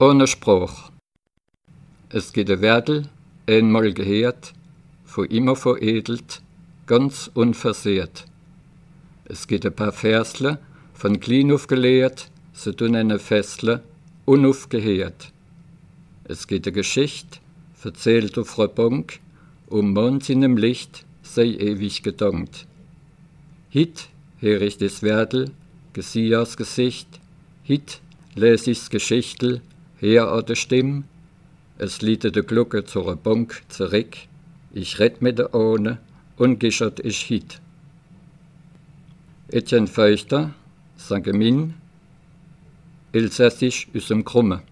Ohne Spruch. Es geht ein Werdel, einmal gehört, von immer veredelt, ganz unversehrt. Es geht ein paar Versle, von klein auf gelehrt, so tun eine Fessle, unaufgehört. Es geht eine Geschichte, verzählt auf einer Bank, Mond in dem Licht, sei ewig gedankt. Hit hör ich das Werdel, gesieh aus Gesicht, hit les ich's Geschichtel, her an der Stimm, es liete de Glocke zur Bank zurück, ich red mit der Ohne und gischert ich hit. Etienne Feuchter, Saint-Gemin, Elsassisch aus dem Krumme.